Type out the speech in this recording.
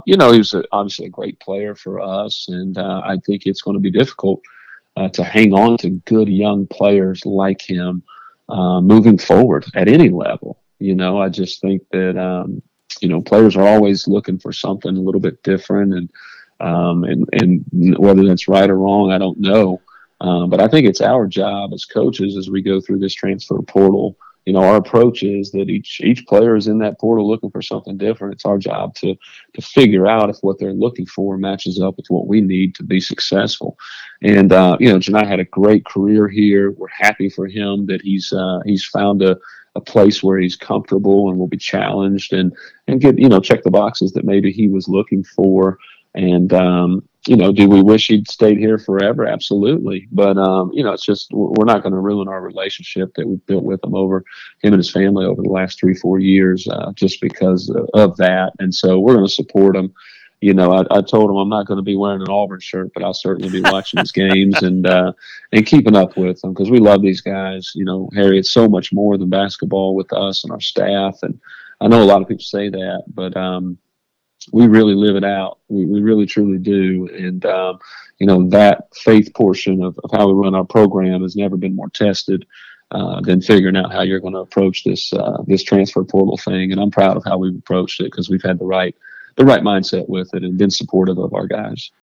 He was obviously a great player for us, and I think it's going to be difficult to hang on to good young players like him moving forward at any level. I just think that players are always looking for something a little bit different, and whether that's right or wrong, I don't know. But I think it's our job as coaches as we go through this transfer portal. Our approach is that each player is in that portal looking for something different. It's our job to figure out if what they're looking for matches up with what we need to be successful. And Janai had a great career here. We're happy for him that he's found a place where he's comfortable and will be challenged and get check the boxes that maybe he was looking for. And do we wish he'd stayed here forever? Absolutely. But it's just we're not going to ruin our relationship that we've built with him and his family over the last 3-4 years, just because of that. And so we're going to support him. I told him I'm not going to be wearing an Auburn shirt, but I'll certainly be watching his games and keeping up with them because we love these guys. Harry, it's so much more than basketball with us and our staff. And I know a lot of people say that, but we really live it out. We really truly do. And, that faith portion of how we run our program has never been more tested than figuring out how you're going to approach this transfer portal thing. And I'm proud of how we've approached it because we've had the right mindset with it and been supportive of our guys.